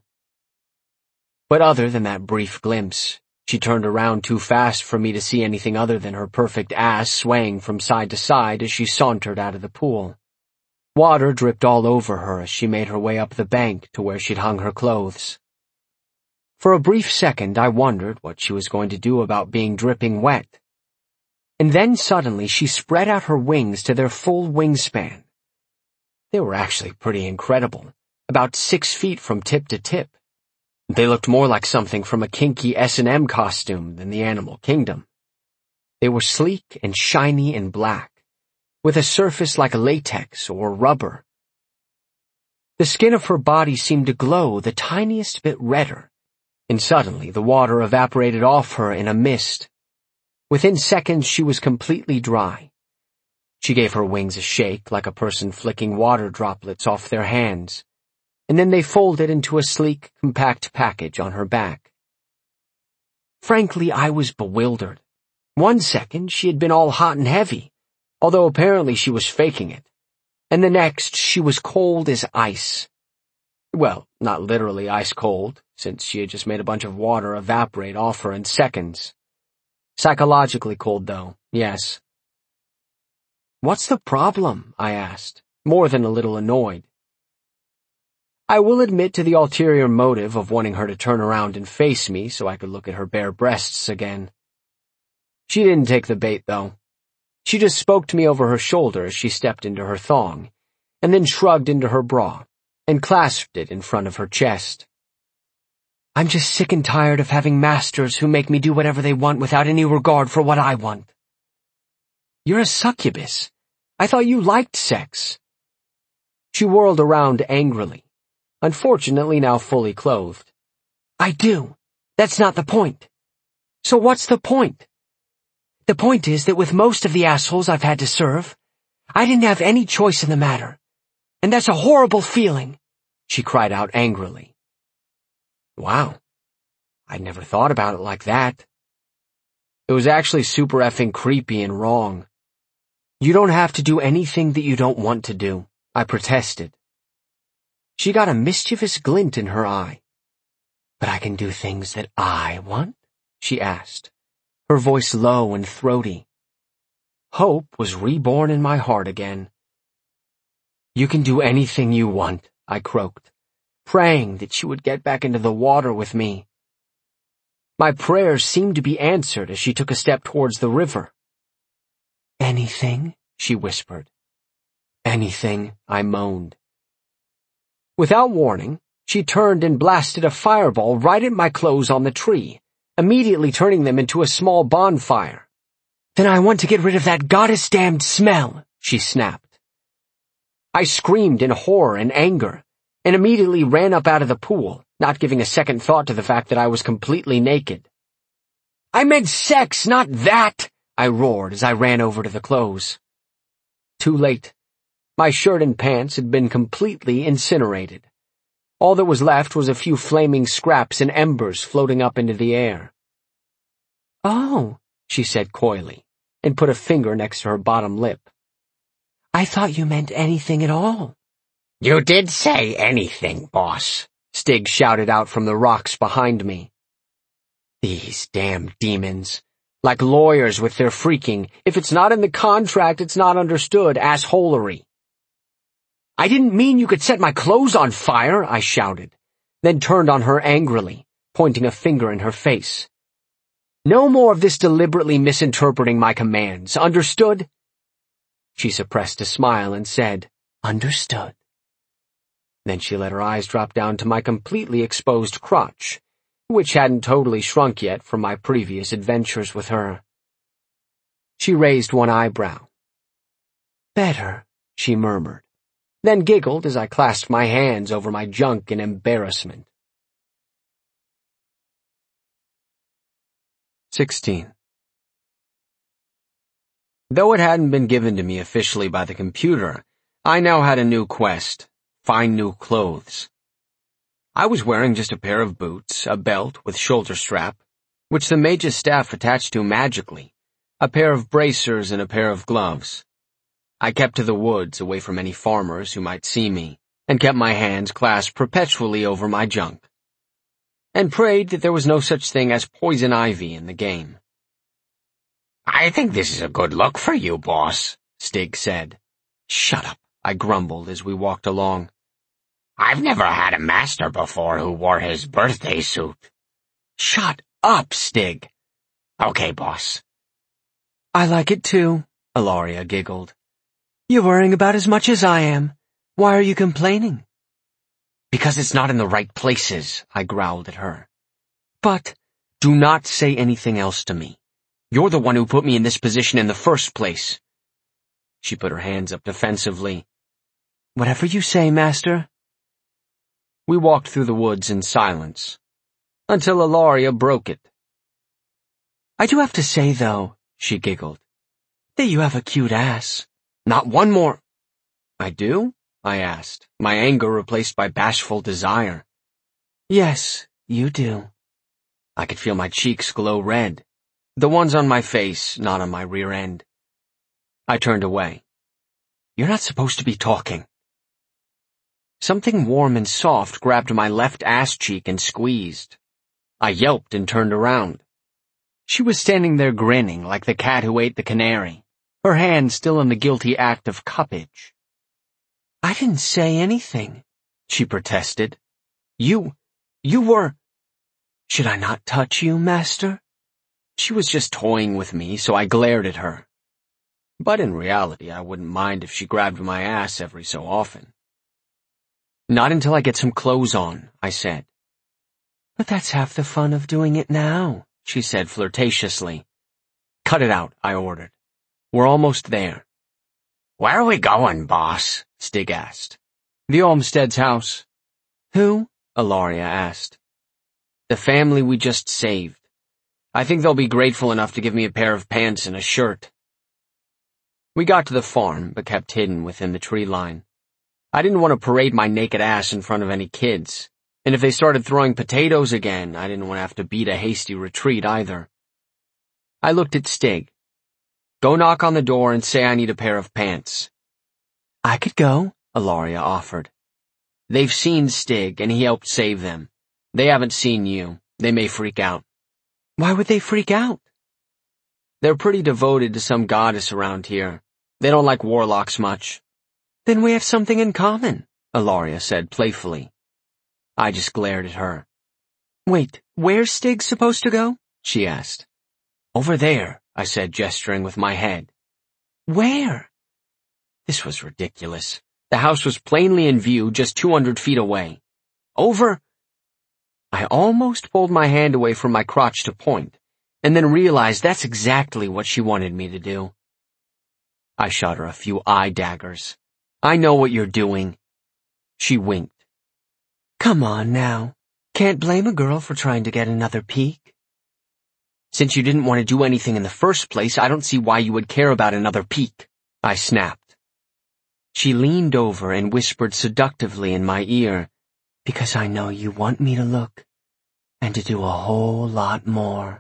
But other than that brief glimpse, she turned around too fast for me to see anything other than her perfect ass swaying from side to side as she sauntered out of the pool. Water dripped all over her as she made her way up the bank to where she'd hung her clothes. For a brief second I wondered what she was going to do about being dripping wet. And then suddenly she spread out her wings to their full wingspan. They were actually pretty incredible, about six feet from tip to tip. They looked more like something from a kinky S and M costume than the animal kingdom. They were sleek and shiny and black, with a surface like latex or rubber. The skin of her body seemed to glow the tiniest bit redder, and suddenly the water evaporated off her in a mist. Within seconds she was completely dry. She gave her wings a shake like a person flicking water droplets off their hands, and then they folded into a sleek, compact package on her back. Frankly, I was bewildered. One second she had been all hot and heavy, although apparently she was faking it, and the next she was cold as ice. Well, not literally ice cold, since she had just made a bunch of water evaporate off her in seconds. Psychologically cold, though, yes. "What's the problem?" I asked, more than a little annoyed. I will admit to the ulterior motive of wanting her to turn around and face me so I could look at her bare breasts again. She didn't take the bait, though. She just spoke to me over her shoulder as she stepped into her thong, and then shrugged into her bra, and clasped it in front of her chest. "I'm just sick and tired of having masters who make me do whatever they want without any regard for what I want." "You're a succubus. I thought you liked sex." She whirled around angrily, unfortunately now fully clothed. "I do. That's not the point." "So what's the point?" "The point is that with most of the assholes I've had to serve, I didn't have any choice in the matter. And that's a horrible feeling," she cried out angrily. Wow. I'd never thought about it like that. It was actually super effing creepy and wrong. "You don't have to do anything that you don't want to do," I protested. She got a mischievous glint in her eye. "But I can do things that I want?" she asked, her voice low and throaty. Hope was reborn in my heart again. "You can do anything you want," I croaked, praying that she would get back into the water with me. My prayers seemed to be answered as she took a step towards the river. "Anything?" she whispered. "Anything," I moaned. Without warning, she turned and blasted a fireball right at my clothes on the tree, immediately turning them into a small bonfire. "Then I want to get rid of that goddess-damned smell," she snapped. I screamed in horror and anger, and immediately ran up out of the pool, not giving a second thought to the fact that I was completely naked. "I meant sex, not that!" I roared as I ran over to the clothes. Too late. My shirt and pants had been completely incinerated. All that was left was a few flaming scraps and embers floating up into the air. "Oh," she said coyly, and put a finger next to her bottom lip. "I thought you meant anything at all." "You did say anything, boss," Stig shouted out from the rocks behind me. These damn demons. Like lawyers with their freaking, if it's not in the contract, it's not understood, assholery. I didn't mean you could set my clothes on fire, I shouted, then turned on her angrily, pointing a finger in her face. No more of this deliberately misinterpreting my commands, understood? She suppressed a smile and said, Understood. Then she let her eyes drop down to my completely exposed crotch, which hadn't totally shrunk yet from my previous adventures with her. She raised one eyebrow. Better, she murmured, then giggled as I clasped my hands over my junk in embarrassment. Sixteen. Though it hadn't been given to me officially by the computer, I now had a new quest, find new clothes. I was wearing just a pair of boots, a belt with shoulder strap, which the mage's staff attached to magically, a pair of bracers and a pair of gloves. I kept to the woods away from any farmers who might see me, and kept my hands clasped perpetually over my junk, and prayed that there was no such thing as poison ivy in the game. I think this is a good look for you, boss, Stig said. Shut up, I grumbled as we walked along. I've never had a master before who wore his birthday suit. Shut up, Stig. Okay, boss. I like it too, Ilaria giggled. You're worrying about as much as I am. Why are you complaining? Because it's not in the right places, I growled at her. But, do not say anything else to me. You're the one who put me in this position in the first place. She put her hands up defensively. Whatever you say, Master. We walked through the woods in silence, until Ilaria broke it. I do have to say, though, she giggled, that you have a cute ass. Not one more. I do? I asked, my anger replaced by bashful desire. Yes, you do. I could feel my cheeks glow red, the ones on my face, not on my rear end. I turned away. You're not supposed to be talking. Something warm and soft grabbed my left ass cheek and squeezed. I yelped and turned around. She was standing there grinning like the cat who ate the canary, her hand still in the guilty act of cuppage. I didn't say anything, she protested. You, you were... Should I not touch you, Master? She was just toying with me, so I glared at her. But in reality, I wouldn't mind if she grabbed my ass every so often. Not until I get some clothes on, I said. But that's half the fun of doing it now, she said flirtatiously. Cut it out, I ordered. We're almost there. Where are we going, boss? Stig asked. The Olmsted's house. Who? Ilaria asked. The family we just saved. I think they'll be grateful enough to give me a pair of pants and a shirt. We got to the farm, but kept hidden within the tree line. I didn't want to parade my naked ass in front of any kids, and if they started throwing potatoes again, I didn't want to have to beat a hasty retreat either. I looked at Stig. Go knock on the door and say I need a pair of pants. I could go, Ilaria offered. They've seen Stig, and he helped save them. They haven't seen you. They may freak out. Why would they freak out? They're pretty devoted to some goddess around here. They don't like warlocks much. Then we have something in common, Ilaria said playfully. I just glared at her. Wait, where's Stig supposed to go? She asked. Over there, I said, gesturing with my head. Where? This was ridiculous. The house was plainly in view just two hundred feet away. Over... I almost pulled my hand away from my crotch to point, and then realized that's exactly what she wanted me to do. I shot her a few eye daggers. I know what you're doing. She winked. Come on now. Can't blame a girl for trying to get another peek. Since you didn't want to do anything in the first place, I don't see why you would care about another peek, I snapped. She leaned over and whispered seductively in my ear, Because I know you want me to look, and to do a whole lot more.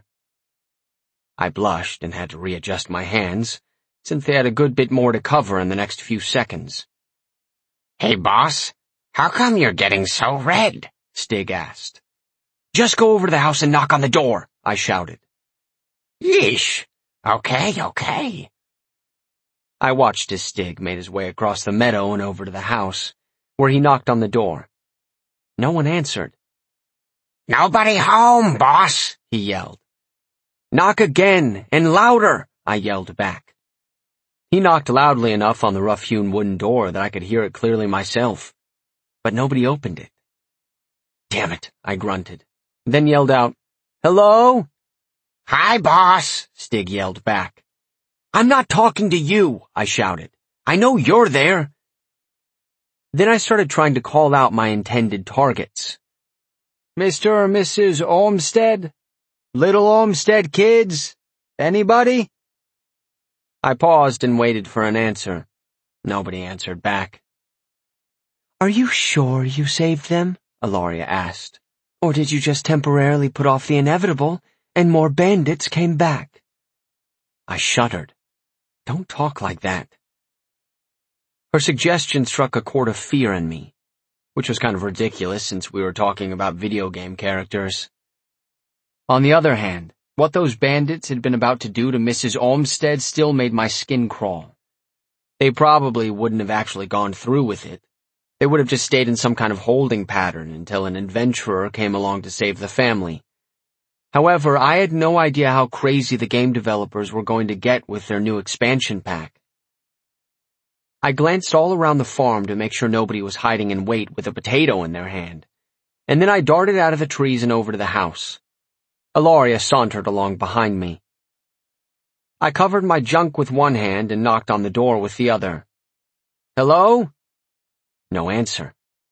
I blushed and had to readjust my hands, since they had a good bit more to cover in the next few seconds. Hey, boss, how come you're getting so red? Stig asked. Just go over to the house and knock on the door, I shouted. Yeesh. Okay, okay. I watched as Stig made his way across the meadow and over to the house, where he knocked on the door. No one answered. "Nobody home, boss," he yelled. "Knock again, and louder," I yelled back. He knocked loudly enough on the rough-hewn wooden door that I could hear it clearly myself, but nobody opened it. "Damn it," I grunted, then yelled out, "Hello?" "Hi, boss," Stig yelled back. "I'm not talking to you," I shouted. "I know you're there." Then I started trying to call out my intended targets. "Mister or Missus Olmsted? Little Olmsted kids? Anybody?" I paused and waited for an answer. Nobody answered back. "Are you sure you saved them?" Ilaria asked. "Or did you just temporarily put off the inevitable and more bandits came back?" I shuddered. Don't talk like that. Her suggestion struck a chord of fear in me, which was kind of ridiculous since we were talking about video game characters. On the other hand, what those bandits had been about to do to Missus Olmsted still made my skin crawl. They probably wouldn't have actually gone through with it. They would have just stayed in some kind of holding pattern until an adventurer came along to save the family. However, I had no idea how crazy the game developers were going to get with their new expansion pack. I glanced all around the farm to make sure nobody was hiding in wait with a potato in their hand, and then I darted out of the trees and over to the house. Ilaria sauntered along behind me. I covered my junk with one hand and knocked on the door with the other. "Hello?" No answer.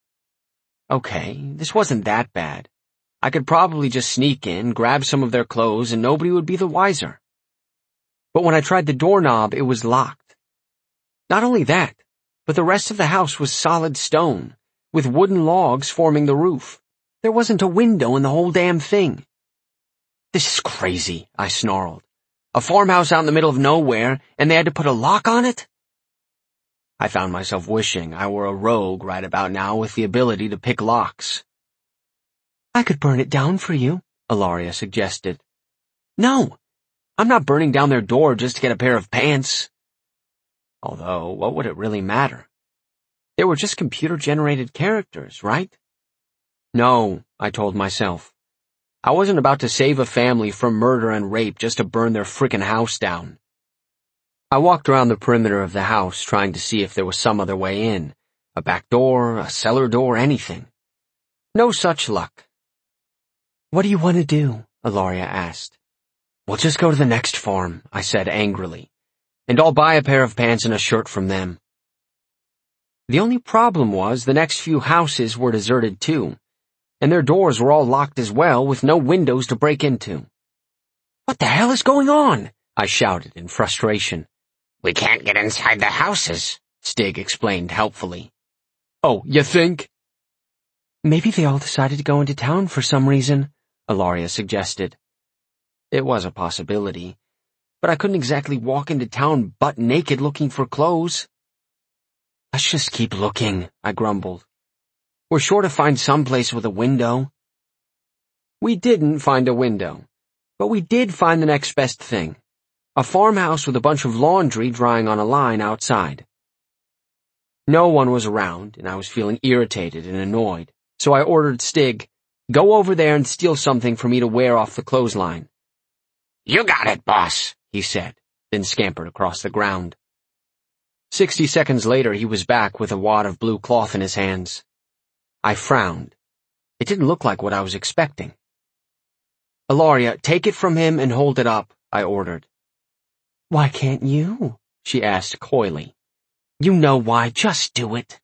Okay, this wasn't that bad. I could probably just sneak in, grab some of their clothes, and nobody would be the wiser. But when I tried the doorknob, it was locked. Not only that, but the rest of the house was solid stone, with wooden logs forming the roof. There wasn't a window in the whole damn thing. "This is crazy," I snarled. "A farmhouse out in the middle of nowhere, and they had to put a lock on it?" I found myself wishing I were a rogue right about now with the ability to pick locks. "I could burn it down for you," Ilaria suggested. "No, I'm not burning down their door just to get a pair of pants." Although, what would it really matter? They were just computer-generated characters, right? No, I told myself. I wasn't about to save a family from murder and rape just to burn their frickin' house down. I walked around the perimeter of the house trying to see if there was some other way in. A back door, a cellar door, anything. No such luck. "What do you want to do?" Ilaria asked. "We'll just go to the next farm," I said angrily, "and I'll buy a pair of pants and a shirt from them." The only problem was the next few houses were deserted too, and their doors were all locked as well with no windows to break into. "What the hell is going on?" I shouted in frustration. "We can't get inside the houses," Stig explained helpfully. "Oh, you think?" "Maybe they all decided to go into town for some reason," Ilaria suggested. It was a possibility, but I couldn't exactly walk into town butt naked looking for clothes. "Let's just keep looking," I grumbled. "We're sure to find some place with a window." We didn't find a window, but we did find the next best thing. A farmhouse with a bunch of laundry drying on a line outside. No one was around, and I was feeling irritated and annoyed, so I ordered Stig, "Go over there and steal something for me to wear off the clothesline." "You got it, boss," he said, then scampered across the ground. Sixty seconds later, he was back with a wad of blue cloth in his hands. I frowned. It didn't look like what I was expecting. "Ilaria, take it from him and hold it up," I ordered. "Why can't you?" she asked coyly. "You know why, just do it."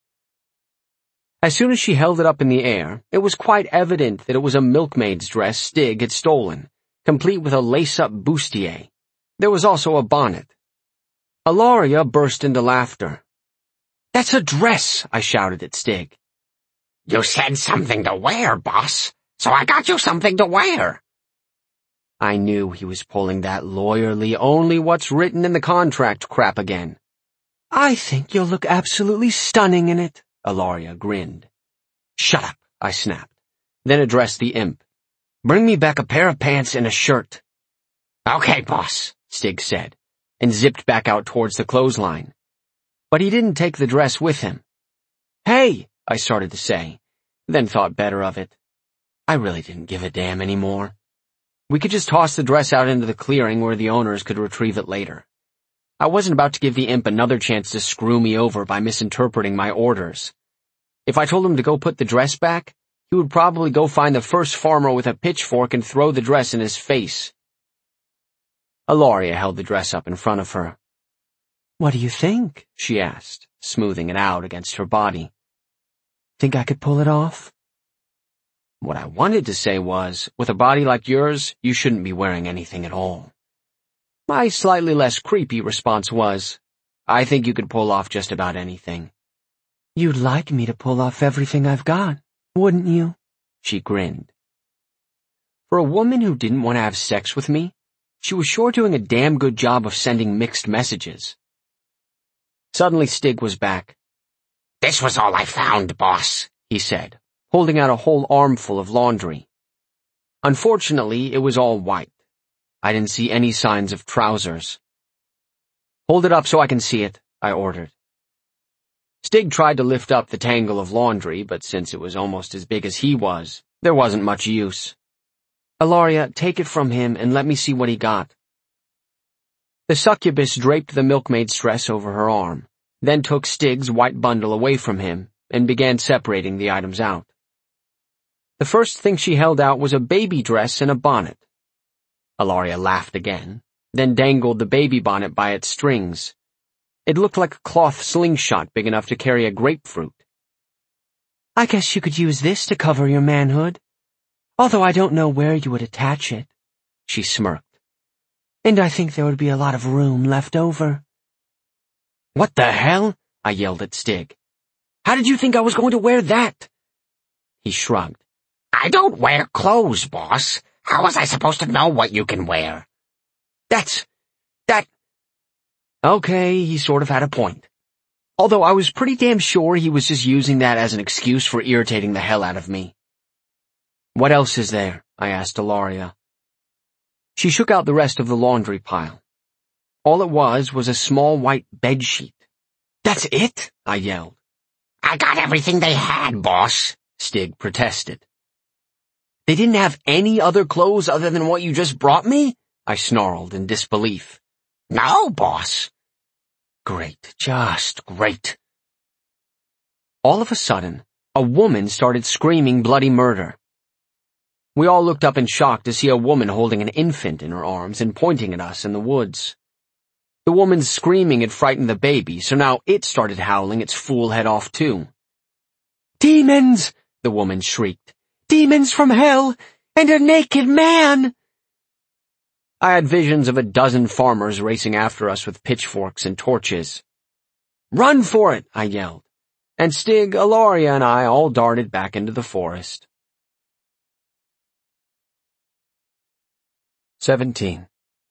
As soon as she held it up in the air, it was quite evident that it was a milkmaid's dress Stig had stolen, complete with a lace-up bustier. There was also a bonnet. Ilaria burst into laughter. "That's a dress," I shouted at Stig. "You said something to wear, boss, so I got you something to wear." I knew he was pulling that lawyerly only what's written in the contract crap again. "I think you'll look absolutely stunning in it," Ilaria grinned. "Shut up," I snapped, then addressed the imp. "Bring me back a pair of pants and a shirt." "Okay, boss," Stig said, and zipped back out towards the clothesline. But he didn't take the dress with him. "Hey," I started to say, then thought better of it. I really didn't give a damn anymore. We could just toss the dress out into the clearing where the owners could retrieve it later. I wasn't about to give the imp another chance to screw me over by misinterpreting my orders. If I told him to go put the dress back, he would probably go find the first farmer with a pitchfork and throw the dress in his face. Ellaria held the dress up in front of her. "What do you think?" she asked, smoothing it out against her body. "Think I could pull it off?" What I wanted to say was, with a body like yours, you shouldn't be wearing anything at all. My slightly less creepy response was, I think you could pull off just about anything. "You'd like me to pull off everything I've got, wouldn't you?" She grinned. For a woman who didn't want to have sex with me, she was sure doing a damn good job of sending mixed messages. Suddenly Stig was back. "This was all I found, boss," he said, holding out a whole armful of laundry. Unfortunately, it was all white. I didn't see any signs of trousers. "Hold it up so I can see it," I ordered. Stig tried to lift up the tangle of laundry, but since it was almost as big as he was, there wasn't much use. "Ellaria, take it from him and let me see what he got." The succubus draped the milkmaid's dress over her arm, then took Stig's white bundle away from him and began separating the items out. The first thing she held out was a baby dress and a bonnet. Ellaria laughed again, then dangled the baby bonnet by its strings. It looked like a cloth slingshot big enough to carry a grapefruit. "I guess you could use this to cover your manhood, although I don't know where you would attach it," she smirked. "And I think there would be a lot of room left over." "What the hell?" I yelled at Stig. "How did you think I was going to wear that?" He shrugged. "I don't wear clothes, boss. How was I supposed to know what you can wear?" That's... that... Okay, he sort of had a point. Although I was pretty damn sure he was just using that as an excuse for irritating the hell out of me. "What else is there?" I asked Ellaria. She shook out the rest of the laundry pile. All it was was a small white bedsheet. "That's it?" I yelled. "I got everything they had, boss," Stig protested. "They didn't have any other clothes other than what you just brought me?" I snarled in disbelief. "No, boss." Great, just great. All of a sudden, a woman started screaming bloody murder. We all looked up in shock to see a woman holding an infant in her arms and pointing at us in the woods. The woman's screaming had frightened the baby, so now it started howling its fool head off too. "Demons!" the woman shrieked. "Demons from hell! And a naked man!" I had visions of a dozen farmers racing after us with pitchforks and torches. "Run for it!" I yelled, and Stig, Ellaria, and I all darted back into the forest. Seventeen.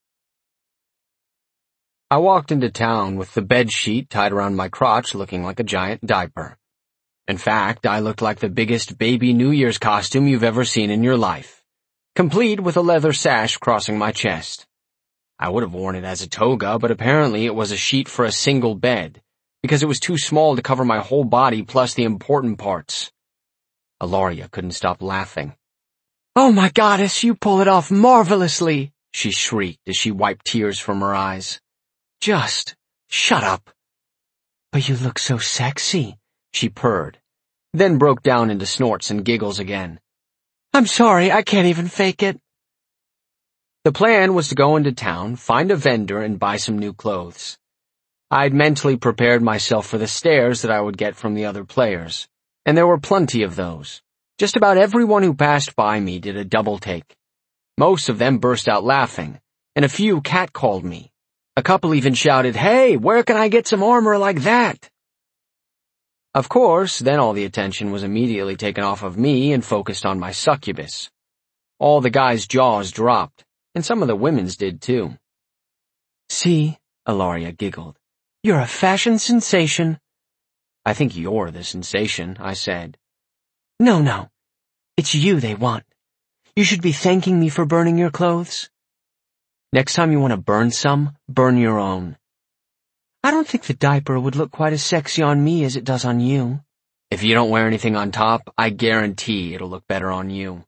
I walked into town with the bedsheet tied around my crotch looking like a giant diaper. In fact, I looked like the biggest baby New Year's costume you've ever seen in your life, complete with a leather sash crossing my chest. I would have worn it as a toga, but apparently it was a sheet for a single bed, because it was too small to cover my whole body plus the important parts. Ellaria couldn't stop laughing. "Oh my goddess, you pull it off marvelously," she shrieked as she wiped tears from her eyes. "Just shut up." "But you look so sexy," she purred, then broke down into snorts and giggles again. "I'm sorry, I can't even fake it." The plan was to go into town, find a vendor, and buy some new clothes. I'd mentally prepared myself for the stares that I would get from the other players, and there were plenty of those. Just about everyone who passed by me did a double take. Most of them burst out laughing, and a few catcalled me. A couple even shouted, "Hey, where can I get some armor like that?" Of course, then all the attention was immediately taken off of me and focused on my succubus. All the guys' jaws dropped, and some of the women's did too. "See," Ellaria giggled, "you're a fashion sensation." "I think you're the sensation," I said. "No, no. It's you they want. You should be thanking me for burning your clothes." Next time you want to burn some, burn your own. I don't think the diaper would look quite as sexy on me as it does on you. If you don't wear anything on top, I guarantee it'll look better on you.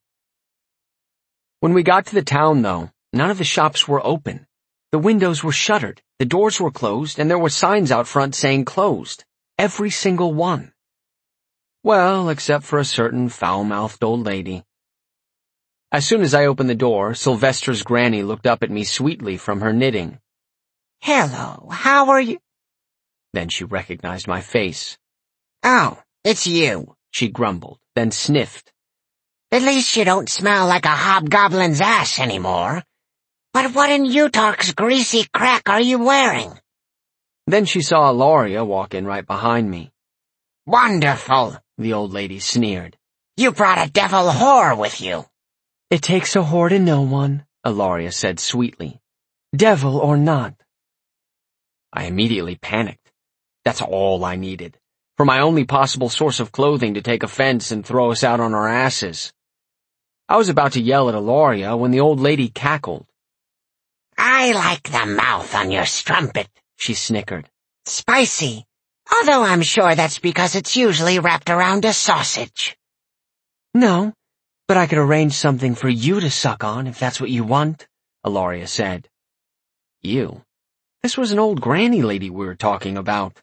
When we got to the town, though, none of the shops were open. The windows were shuttered, the doors were closed, and there were signs out front saying closed. Every single one. Well, except for a certain foul-mouthed old lady. As soon as I opened the door, Sylvester's granny looked up at me sweetly from her knitting. "Hello, how are you?" Then she recognized my face. "Oh, it's you," she grumbled, then sniffed. "At least you don't smell like a hobgoblin's ass anymore. But what in Utark's greasy crack are you wearing?" Then she saw Eloria walk in right behind me. "Wonderful," the old lady sneered. "You brought a devil whore with you." "It takes a whore to know one," Eloria said sweetly. "Devil or not." I immediately panicked. That's all I needed. For my only possible source of clothing to take offense and throw us out on our asses. I was about to yell at Eloria when the old lady cackled. "I like the mouth on your strumpet," she snickered. "Spicy, although I'm sure that's because it's usually wrapped around a sausage." "No, but I could arrange something for you to suck on if that's what you want," Eloria said. Ew. This was an old granny lady we were talking about.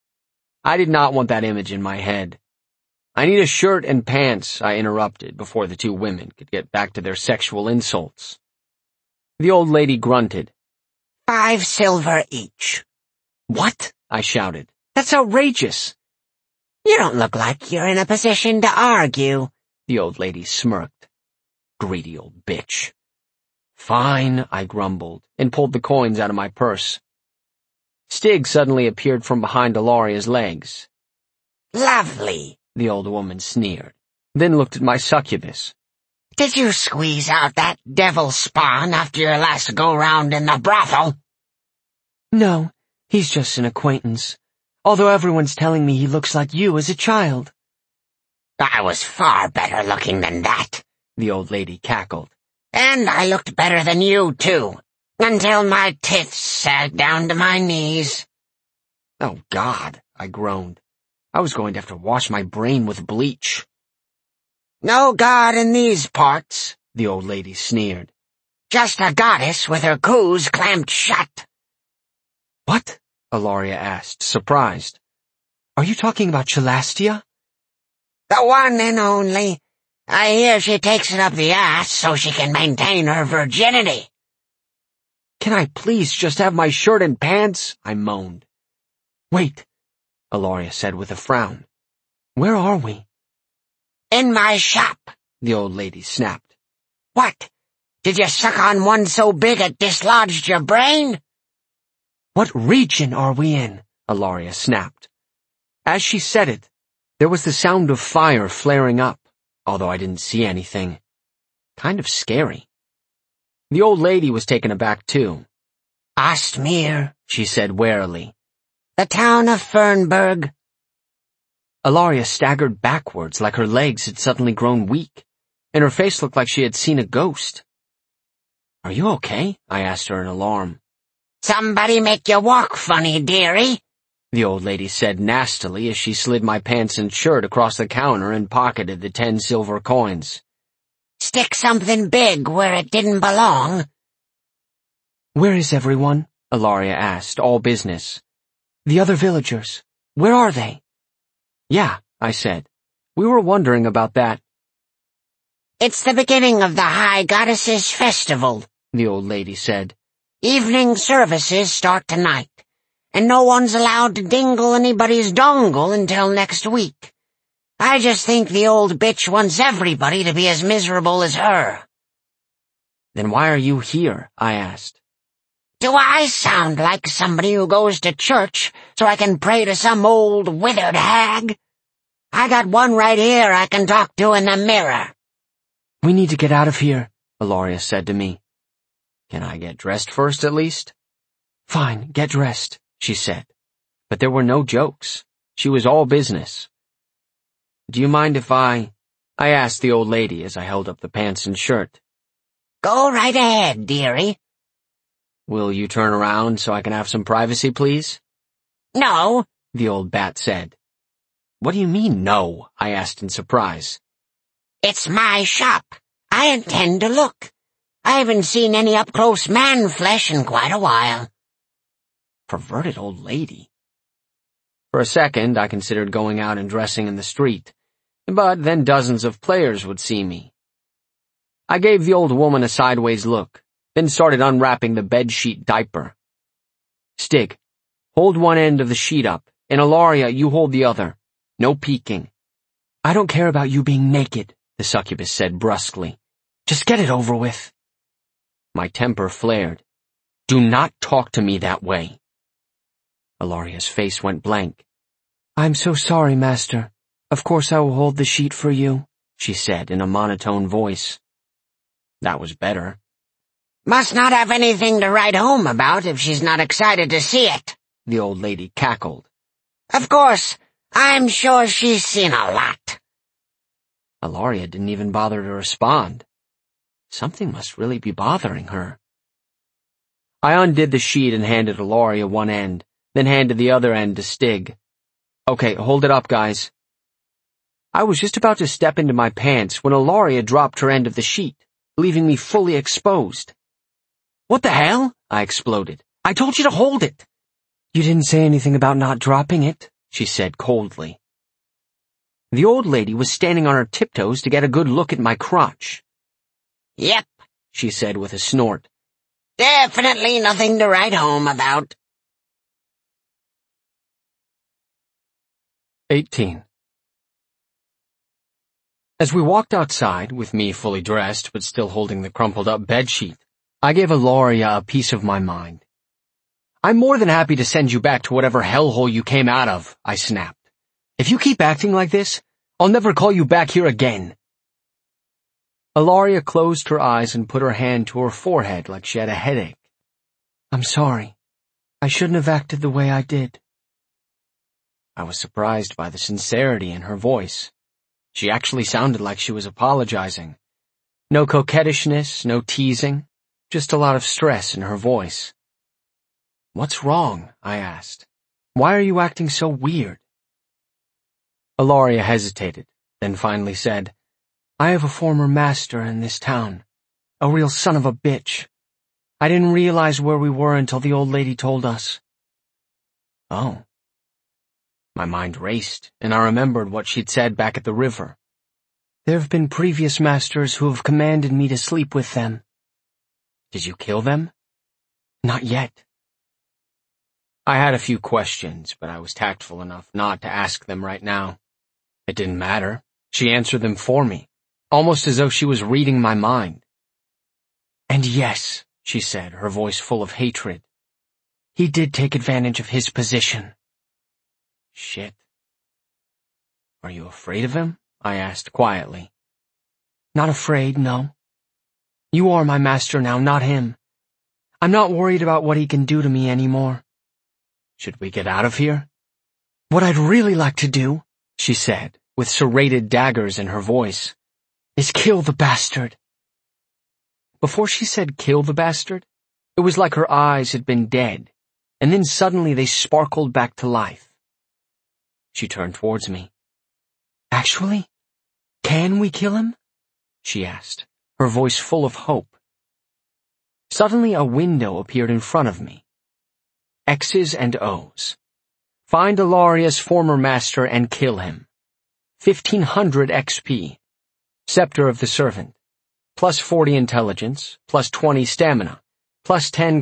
I did not want that image in my head. "I need a shirt and pants," I interrupted before the two women could get back to their sexual insults. The old lady grunted. "Five silver each." "What?" I shouted. "That's outrageous." "You don't look like you're in a position to argue," the old lady smirked. Greedy old bitch. "Fine," I grumbled, and pulled the coins out of my purse. Stig suddenly appeared from behind Eloria's legs. "Lovely," the old woman sneered, then looked at my succubus. "Did you squeeze out that devil spawn after your last go-round in the brothel?" "No, he's just an acquaintance, although everyone's telling me he looks like you as a child." "I was far better looking than that," the old lady cackled. "And I looked better than you, too, until my tits sagged down to my knees." Oh, God, I groaned. I was going to have to wash my brain with bleach. "No god in these parts," the old lady sneered. "Just a goddess with her coos clamped shut." "What?" Eloria asked, surprised. "Are you talking about Celastia?" "The one and only. I hear she takes it up the ass so she can maintain her virginity." "Can I please just have my shirt and pants?" I moaned. "Wait," Eloria said with a frown. "Where are we?" "In my shop," the old lady snapped. "What? Did you suck on one so big it dislodged your brain?" "What region are we in?" Eloria snapped. As she said it, there was the sound of fire flaring up, although I didn't see anything. Kind of scary. The old lady was taken aback too. "Ostmere," she said warily. "The town of Fernburg." Eloria staggered backwards like her legs had suddenly grown weak, and her face looked like she had seen a ghost. "Are you okay?" I asked her in alarm. "Somebody make you walk funny, dearie," the old lady said nastily as she slid my pants and shirt across the counter and pocketed the ten silver coins. "Stick something big where it didn't belong." "Where is everyone?" Eloria asked, all business. "The other villagers, where are they?" "Yeah," I said. "We were wondering about that." "It's the beginning of the High Goddesses Festival," the old lady said. "Evening services start tonight, and no one's allowed to dingle anybody's dongle until next week. I just think the old bitch wants everybody to be as miserable as her." "Then why are you here?" I asked. "Do I sound like somebody who goes to church so I can pray to some old withered hag? I got one right here I can talk to in the mirror." "We need to get out of here," Eloria said to me. "Can I get dressed first at least?" "Fine, get dressed," she said. But there were no jokes. She was all business. "Do you mind if I—" I asked the old lady as I held up the pants and shirt. "Go right ahead, dearie." Will you turn around so I can have some privacy, please? No, the old bat said. What do you mean, no? I asked in surprise. It's my shop. I intend to look. I haven't seen any up-close man flesh in quite a while. Perverted old lady. For a second, I considered going out and dressing in the street, but then dozens of players would see me. I gave the old woman a sideways look, then started unwrapping the bedsheet diaper. Stig, hold one end of the sheet up, and Ilaria, you hold the other. No peeking. I don't care about you being naked, the succubus said brusquely. Just get it over with. My temper flared. Do not talk to me that way. Ilaria's face went blank. I'm so sorry, master. Of course I will hold the sheet for you, she said in a monotone voice. That was better. Must not have anything to write home about if she's not excited to see it, the old lady cackled. Of course, I'm sure she's seen a lot. Ilaria didn't even bother to respond. Something must really be bothering her. I undid the sheet and handed Ilaria one end, then handed the other end to Stig. Okay, hold it up, guys. I was just about to step into my pants when Ilaria dropped her end of the sheet, leaving me fully exposed. What the hell? I exploded. I told you to hold it. You didn't say anything about not dropping it, she said coldly. The old lady was standing on her tiptoes to get a good look at my crotch. Yep, she said with a snort. Definitely nothing to write home about. eighteen. As we walked outside, with me fully dressed but still holding the crumpled-up bedsheet, I gave Ilaria a piece of my mind. I'm more than happy to send you back to whatever hellhole you came out of, I snapped. If you keep acting like this, I'll never call you back here again. Ilaria closed her eyes and put her hand to her forehead like she had a headache. I'm sorry. I shouldn't have acted the way I did. I was surprised by the sincerity in her voice. She actually sounded like she was apologizing. No coquettishness, no teasing, just a lot of stress in her voice. What's wrong? I asked. Why are you acting so weird? Ilaria hesitated, then finally said, I have a former master in this town. A real son of a bitch. I didn't realize where we were until the old lady told us. Oh. My mind raced, and I remembered what she'd said back at the river. There have been previous masters who have commanded me to sleep with them. Did you kill them? Not yet. I had a few questions, but I was tactful enough not to ask them right now. It didn't matter. She answered them for me, almost as though she was reading my mind. And yes, she said, her voice full of hatred. He did take advantage of his position. Shit. Are you afraid of him? I asked quietly. Not afraid, no. You are my master now, not him. I'm not worried about what he can do to me anymore. Should we get out of here? What I'd really like to do, she said, with serrated daggers in her voice, is kill the bastard. Before she said kill the bastard, it was like her eyes had been dead, and then suddenly they sparkled back to life. She turned towards me. Actually, can we kill him? She asked, her voice full of hope. Suddenly a window appeared in front of me. X's and O's. Find Ilaria's former master and kill him. fifteen hundred X P. Scepter of the Servant. Plus forty intelligence, plus twenty stamina, plus ten